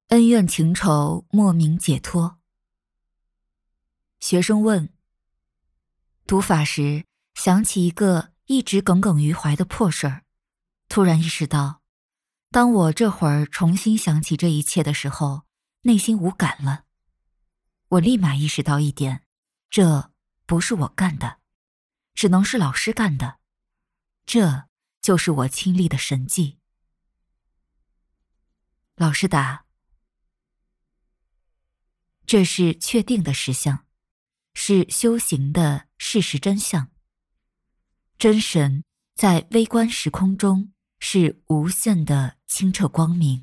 恩怨情仇莫名解脱。学生问，读法时想起一个一直耿耿于怀的破事儿，突然意识到，当我这会儿重新想起这一切的时候，内心无感了。我立马意识到一点，这不是我干的，只能是老师干的，这就是我亲历的神迹。老师答：这是确定的实相，是修行的事实真相。真神在微观时空中是无限的清澈光明，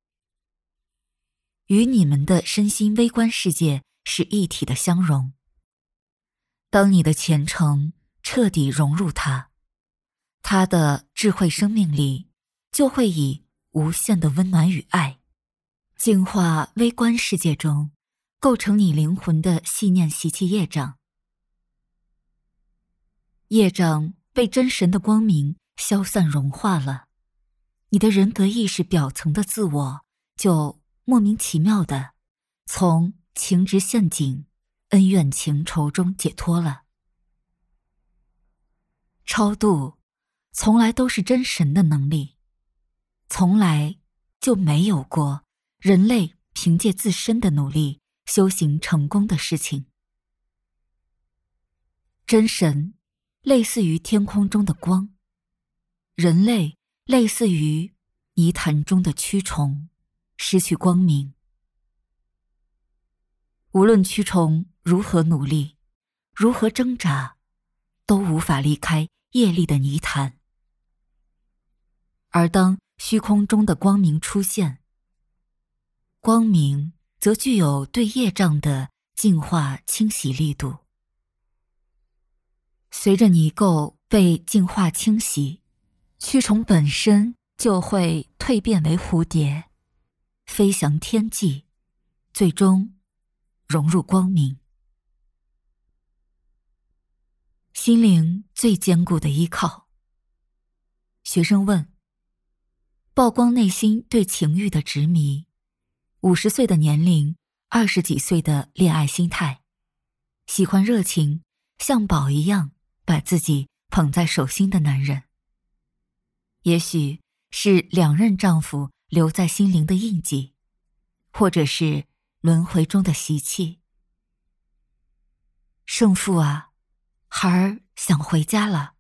与你们的身心微观世界是一体的相融。当你的虔诚彻底融入它，它的智慧生命力就会以无限的温暖与爱，净化微观世界中构成你灵魂的细念习气业障。业障被真神的光明消散融化了，你的人格意识表层的自我就莫名其妙的从情执陷阱、恩怨情仇中解脱了。超度从来都是真神的能力，从来就没有过人类凭借自身的努力修行成功的事情。真神类似于天空中的光，人类类似于泥潭中的蛆虫，失去光明。无论蛆虫如何努力，如何挣扎，都无法离开业力的泥潭。而当虚空中的光明出现，光明则具有对业障的净化清洗力度。随着泥垢被净化清洗，蛆虫本身就会蜕变为蝴蝶，飞翔天际，最终融入光明。心灵最坚固的依靠。学生问，曝光内心对情欲的执迷，50岁的年龄，20几岁的恋爱心态，喜欢热情，像宝一样把自己捧在手心的男人，也许是2任丈夫留在心灵的印记，或者是轮回中的习气。圣父啊，孩儿想回家了。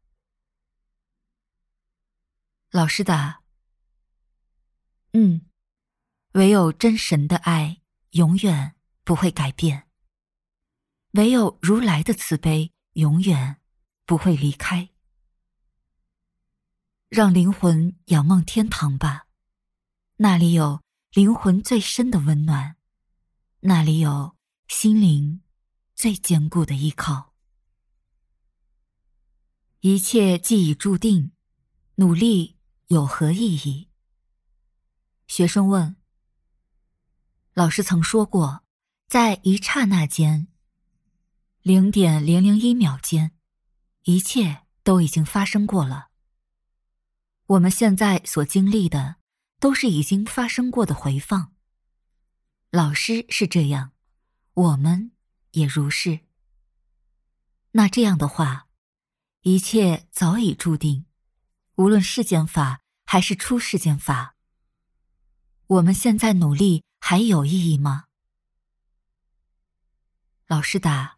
老师答：唯有真神的爱永远不会改变，唯有如来的慈悲永远不会离开。让灵魂仰望天堂吧，那里有灵魂最深的温暖，那里有心灵最坚固的依靠。一切既已注定，努力有何意义？学生问，老师曾说过，在一刹那间0.001秒间，一切都已经发生过了。我们现在所经历的都是已经发生过的回放。老师是这样，我们也如是。那这样的话，一切早已注定，无论世间法还是出世间法，我们现在努力还有意义吗？老师答：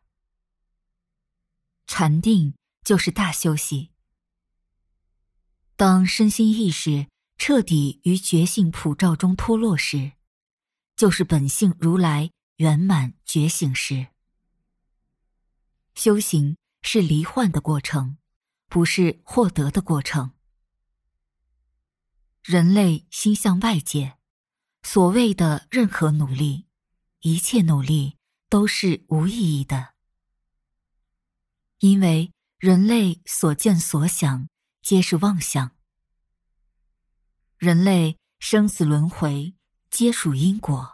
禅定就是大休息。当身心意识彻底于觉性普照中脱落时，就是本性如来圆满觉醒时。修行是离幻的过程，不是获得的过程。人类心向外界，所谓的任何努力，一切努力都是无意义的，因为人类所见所想皆是妄想。人类生死轮回皆属因果，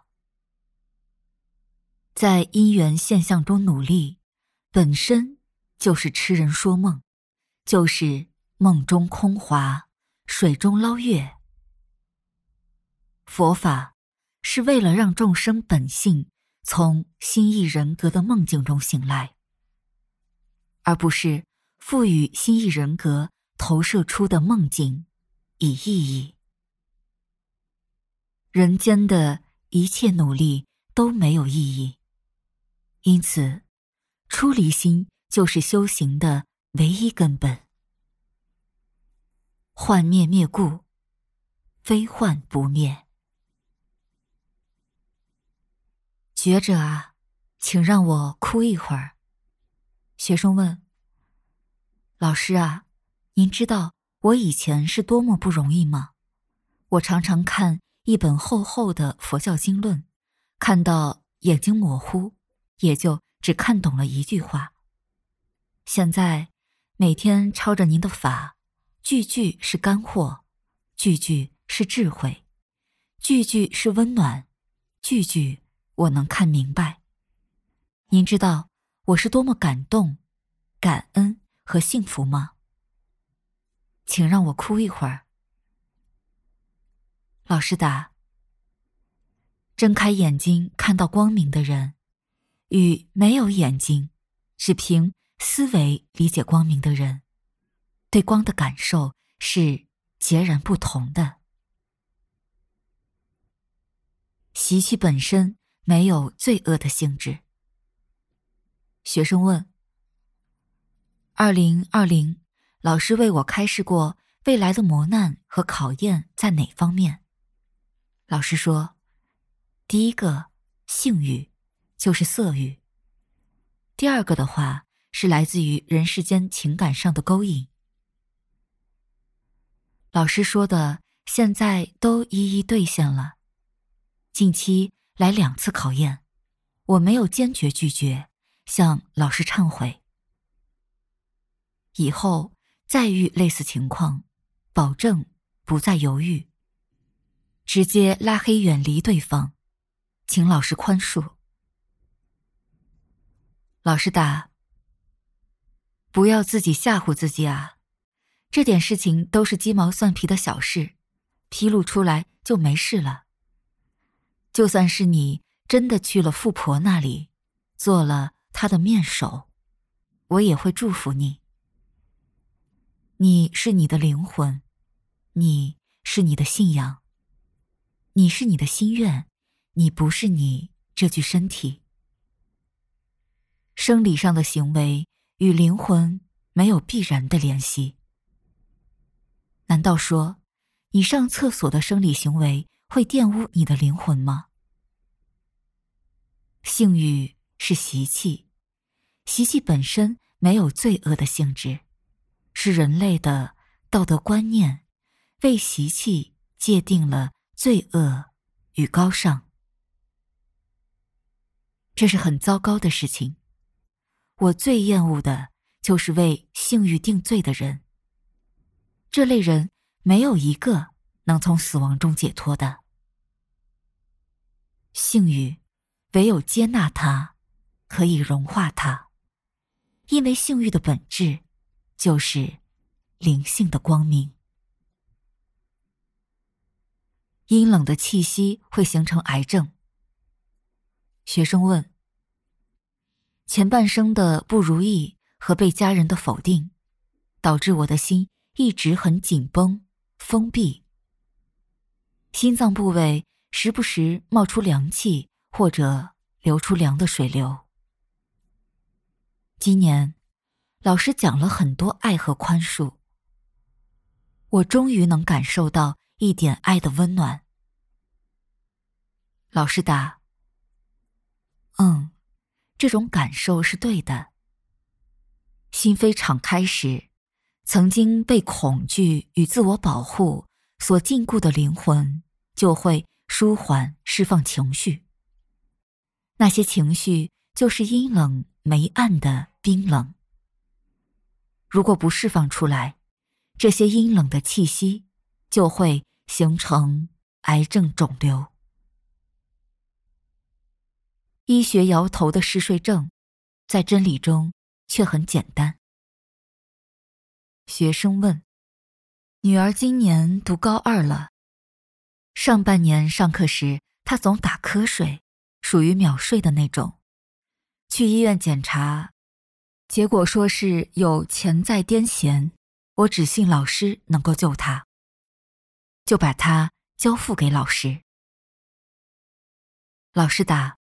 在因缘现象中努力，本身就是痴人说梦，就是梦中空华，水中捞月。佛法是为了让众生本性从心意人格的梦境中醒来，而不是赋予心意人格投射出的梦境以意义。人间的一切努力都没有意义，因此出离心就是修行的唯一根本。幻灭灭故，非幻不灭。觉者啊，请让我哭一会儿。学生问：老师啊，您知道我以前是多么不容易吗？我常常看一本厚厚的佛教经论，看到眼睛模糊，也就只看懂了一句话。现在每天抄着您的法，句句是干货，句句是智慧，句句是温暖，句句我能看明白。您知道我是多么感动、感恩和幸福吗？请让我哭一会儿。老师答：睁开眼睛看到光明的人，与没有眼睛，只凭思维理解光明的人，对光的感受是截然不同的。习气本身没有罪恶的性质。学生问：2020，老师为我开示过未来的磨难和考验在哪方面？老师说，第一个性欲就是色欲，第二个的话是来自于人世间情感上的勾引。老师说的现在都一一兑现了。近期来2次考验，我没有坚决拒绝，向老师忏悔。以后再遇类似情况，保证不再犹豫，直接拉黑远离对方，请老师宽恕。老师答：不要自己吓唬自己啊，这点事情都是鸡毛蒜皮的小事，披露出来就没事了。就算是你真的去了富婆那里，做了她的面首，我也会祝福你。你是你的灵魂，你是你的信仰，你是你的心愿，你不是你这具身体。生理上的行为与灵魂没有必然的联系。难道说，你上厕所的生理行为会玷污你的灵魂吗？性欲是习气，习气本身没有罪恶的性质，是人类的道德观念为习气界定了罪恶与高尚。这是很糟糕的事情。我最厌恶的就是为性欲定罪的人。这类人没有一个能从死亡中解脱的。性欲唯有接纳它，可以融化它，因为性欲的本质就是灵性的光明。阴冷的气息会形成癌症。学生问：前半生的不如意和被家人的否定，导致我的心一直很紧绷、封闭，心脏部位时不时冒出凉气或者流出凉的水流。今年老师讲了很多爱和宽恕，我终于能感受到一点爱的温暖。老师答：这种感受是对的。心扉敞开时，曾经被恐惧与自我保护所禁锢的灵魂就会舒缓释放情绪。那些情绪就是阴冷梅暗的冰冷。如果不释放出来，这些阴冷的气息就会形成癌症肿瘤。医学摇头的嗜睡症，在真理中却很简单。学生问：女儿今年读高2了，上半年上课时他总打瞌睡，属于秒睡的那种。去医院检查，结果说是有潜在癫痫，我只信老师能够救他，就把他交付给老师。老师答：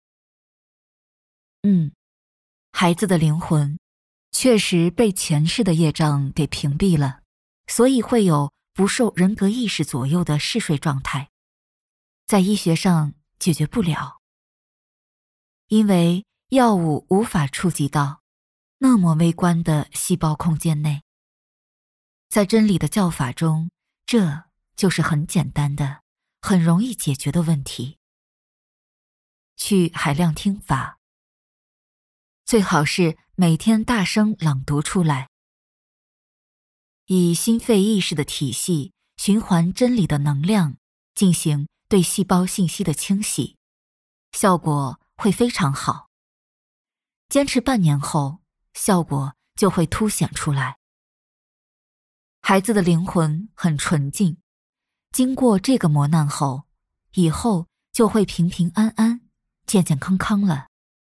孩子的灵魂确实被前世的业障给屏蔽了，所以会有不受人格意识左右的嗜睡状态，在医学上解决不了，因为药物无法触及到那么微观的细胞空间内。在真理的教法中，这就是很简单的、很容易解决的问题。去海量听法，最好是每天大声朗读出来，以心肺意识的体系循环真理的能量，进行对细胞信息的清洗，效果会非常好。坚持半年后，效果就会凸显出来。孩子的灵魂很纯净，经过这个磨难后，以后就会平平安安、健健康康了。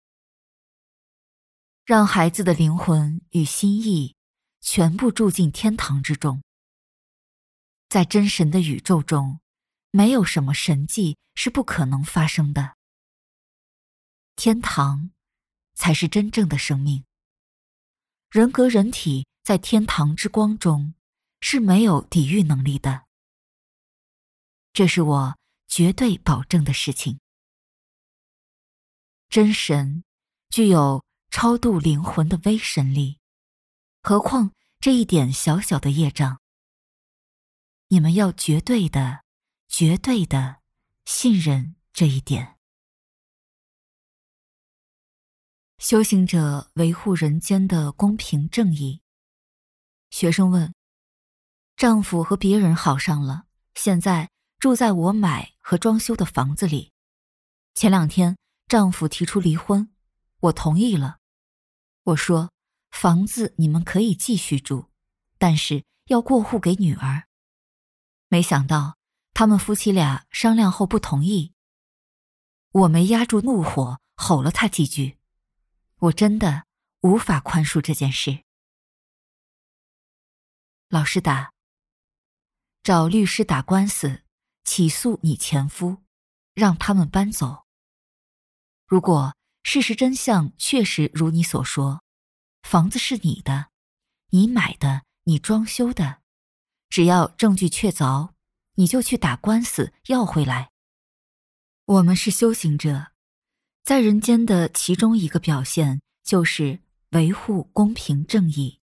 让孩子的灵魂与心意全部住进天堂之中。在真神的宇宙中，没有什么神迹是不可能发生的。天堂才是真正的生命。人格人体在天堂之光中是没有抵御能力的，这是我绝对保证的事情。真神具有超度灵魂的威神力，何况这一点小小的业障，你们要绝对的信任这一点。修行者维护人间的公平正义。学生问：丈夫和别人好上了，现在住在我买和装修的房子里。前2天丈夫提出离婚，我同意了。我说，房子你们可以继续住，但是要过户给女儿。没想到他们夫妻俩商量后不同意。我没压住怒火，吼了他几句。我真的无法宽恕这件事。老师答：找律师打官司，起诉你前夫，让他们搬走。如果事实真相确实如你所说，房子是你的，你买的，你装修的，只要证据确凿，你就去打官司要回来。我们是修行者，在人间的其中一个表现就是维护公平正义。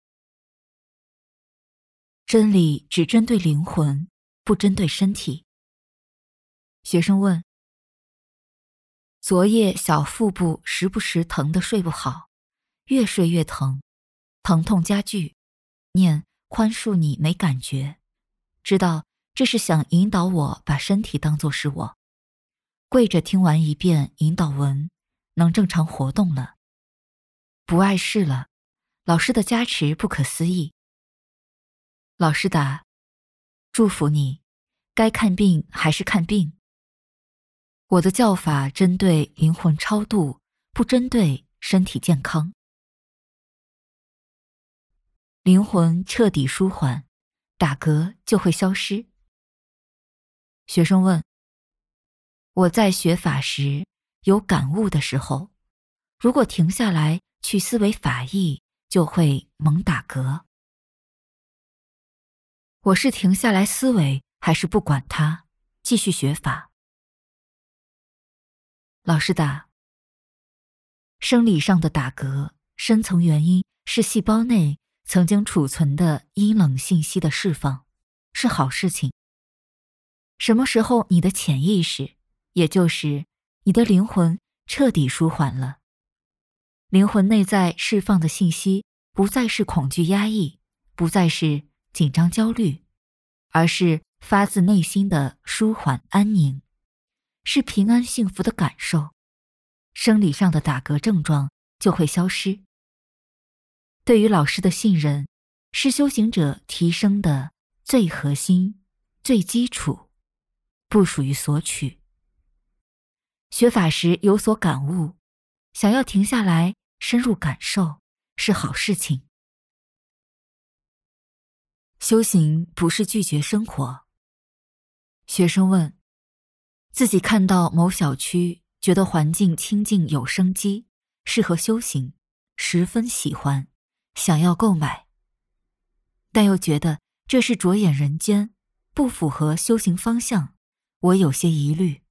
真理只针对灵魂，不针对身体。学生问：昨夜小腹部时不时疼得睡不好，越睡越疼，疼痛加剧，念宽恕你没感觉，知道这是想引导我把身体当作是我。跪着听完一遍引导文，能正常活动了，不碍事了，老师的加持不可思议。老师答：祝福你，该看病还是看病。我的教法针对灵魂超度，不针对身体健康。灵魂彻底舒缓，打嗝就会消失。学生问：我在学法时有感悟的时候，如果停下来去思维法义，就会猛打嗝。我是停下来思维，还是不管它，继续学法？老师答：生理上的打嗝，深层原因是细胞内曾经储存的阴冷信息的释放，是好事情。什么时候你的潜意识，也就是你的灵魂彻底舒缓了，灵魂内在释放的信息不再是恐惧压抑，不再是紧张焦虑，而是发自内心的舒缓安宁，是平安幸福的感受，生理上的打嗝症状就会消失。对于老师的信任，是修行者提升的最核心、最基础，不属于索取， 学法时有所感悟，想要停下来深入感受，是好事情。修行不是拒绝生活。学生问，自己看到某小区，觉得环境清静有生机，适合修行，十分喜欢，想要购买，但又觉得这是着眼人间，不符合修行方向，我有些疑虑。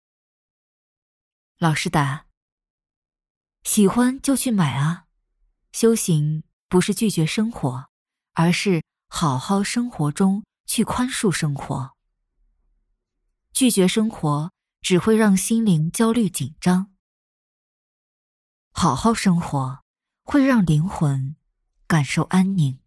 老师答，喜欢就去买啊，修行不是拒绝生活，而是好好生活中去宽恕生活。拒绝生活只会让心灵焦虑紧张，好好生活会让灵魂感受安宁。